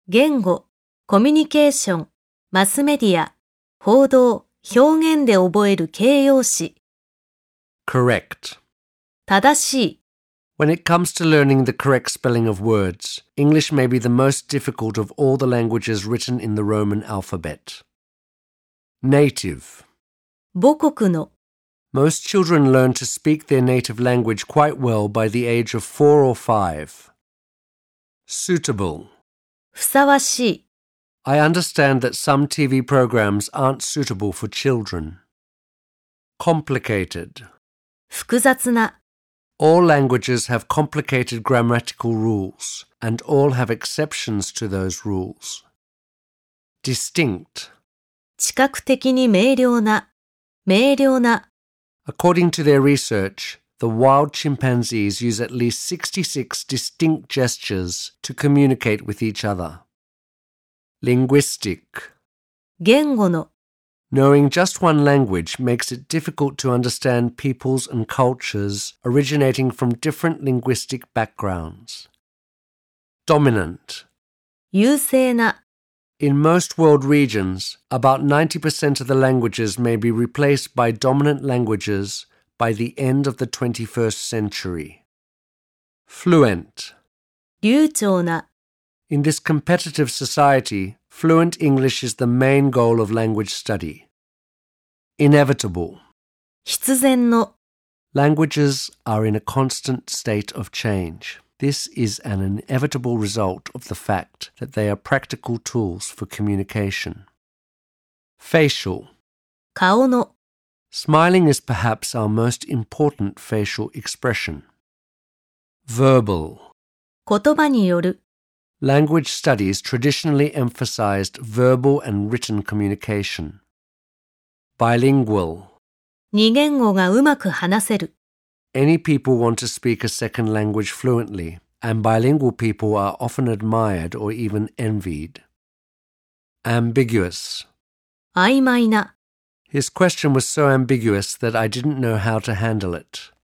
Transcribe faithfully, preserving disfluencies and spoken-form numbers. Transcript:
言語、コミュニケーション、マスメディア、報道、表現で覚える形容詞。 Correct. 正しい。 When it comes to learning the correct spelling of words, English may be the most difficult of all the languages written in the Roman alphabet. Native. 母国の。 Most children learn to speak their native language quite well by the age of four or five. Suitable. ふさわしい。 I understand that some T V programs aren't suitable for children. Complicated. 複雑な。 All languages have complicated grammatical rules, and all have exceptions to those rules. Distinct. 知覚的に明瞭な。明瞭な。 According to their research, the wild chimpanzees use at least sixty-six distinct gestures to communicate with each other. Linguistic. 言語の。 Knowing just one language makes it difficult to understand peoples and cultures originating from different linguistic backgrounds. Dominant. 優勢な。 In most world regions, about ninety percent of the languages may be replaced by dominant languages by the end of the twenty-first century. Fluent. 流暢な。 In this competitive society, fluent English is the main goal of language study. Inevitable. 必然の。 Languages are in a constant state of change. This is an inevitable result of the fact that they are practical tools for communication. Facial. 顔の。 Smiling is perhaps our most important facial expression. Verbal. 言葉による。 Language studies traditionally emphasized verbal and written communication. Bilingual. 二言語がうまく話せる。 Any people want to speak a second language fluently, and bilingual people are often admired or even envied. Ambiguous. 曖昧な。 His question was so ambiguous that I didn't know how to handle it.